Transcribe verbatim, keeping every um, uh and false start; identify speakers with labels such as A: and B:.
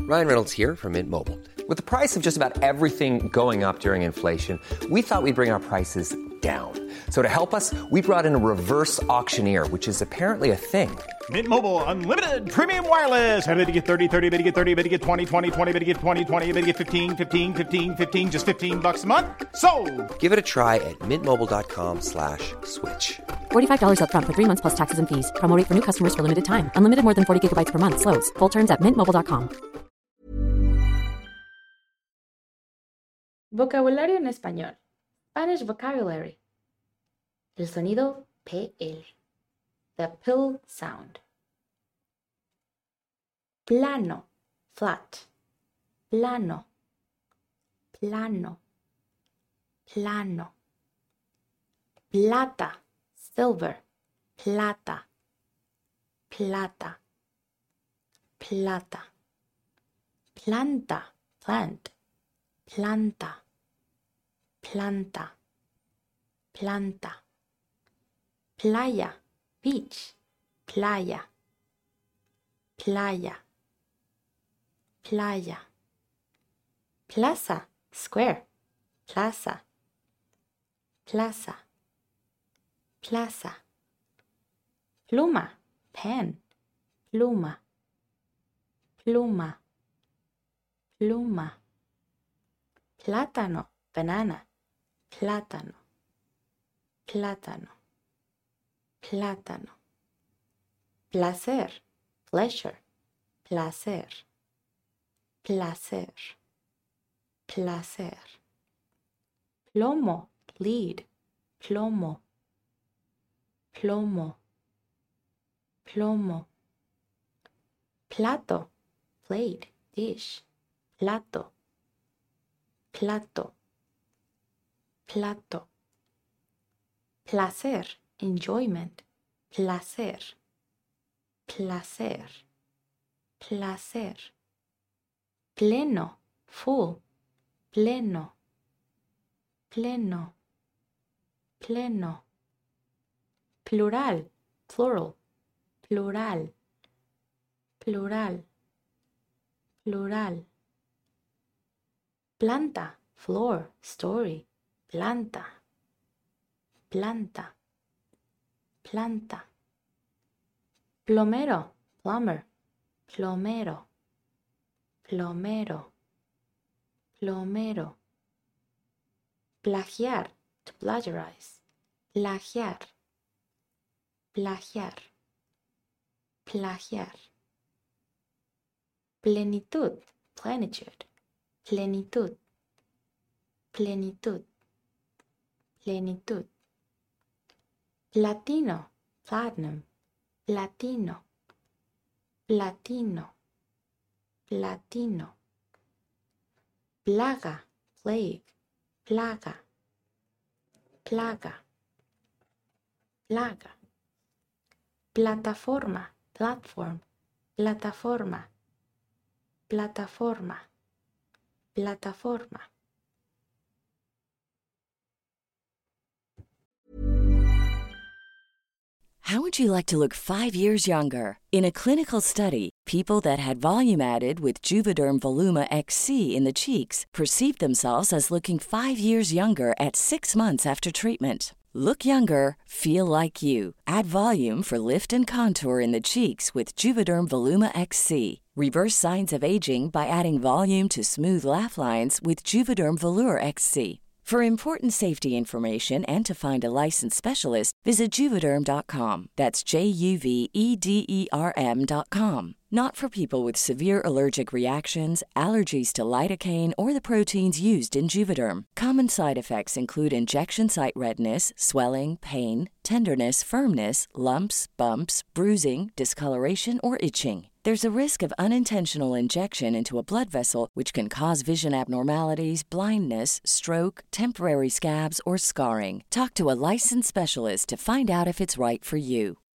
A: Ryan Reynolds here from Mint Mobile. With the price of just about everything going up during inflation, we thought we'd bring our prices down. So to help us, we brought in a reverse auctioneer, which is apparently a thing.
B: Mint Mobile Unlimited Premium Wireless. How to get thirty, thirty, how to get thirty, how to get twenty, twenty, twenty, how to get twenty, twenty, how to get fifteen, fifteen, fifteen, fifteen, just fifteen bucks a month? Sold!
A: Give it a try at mintmobile.com slash switch.
C: forty-five dollars up front for three months plus taxes and fees. Promo rate for new customers for limited time. Unlimited more than forty gigabytes per month. Slows full terms at mint mobile dot com.
D: Vocabulario en español. Spanish vocabulary. El sonido P L. The pill sound. Plano, flat. Plano, plano, plano. Plata, silver. Plata, plata, plata. Planta, plant. Planta, planta, planta. Playa, beach. Playa, playa, playa. Plaza, square. Plaza, plaza, plaza. Pluma, pen. Pluma, pluma, pluma. Plátano, banana. Plátano, plátano, plátano. Placer, pleasure. Placer, placer, placer. Plomo, lead. Plomo, plomo, plomo. Plato, plate, dish. Plato, plato, plato. Placer, enjoyment. Placer, placer, placer. Pleno, full. Pleno, pleno, pleno. Plural, plural. Plural, plural, plural. Planta, floor, story. Planta, planta, planta. Plomero, plumber. Plomero, plomero, plomero. Plagiar, to plagiarize. Plagiar, plagiar, plagiar. Plenitud, plenitude. Plenitud, plenitud, plenitud. Platino, platinum. Platino, platino, platino. Plaga, plague. Plaga, plaga, plaga. Plataforma, platform. Plataforma, plataforma, plataforma.
E: How would you like to look five years younger? In a clinical study, people that had volume added with Juvederm Voluma X C in the cheeks perceived themselves as looking five years younger at six months after treatment. Look younger, feel like you. Add volume for lift and contour in the cheeks with Juvederm Voluma X C. Reverse signs of aging by adding volume to smooth laugh lines with Juvederm Volure X C. For important safety information and to find a licensed specialist, visit Juvederm dot com. That's J U V E D E R M dot com. Not for people with severe allergic reactions, allergies to lidocaine, or the proteins used in Juvederm. Common side effects include injection site redness, swelling, pain, tenderness, firmness, lumps, bumps, bruising, discoloration, or itching. There's a risk of unintentional injection into a blood vessel, which can cause vision abnormalities, blindness, stroke, temporary scabs, or scarring. Talk to a licensed specialist to find out if it's right for you.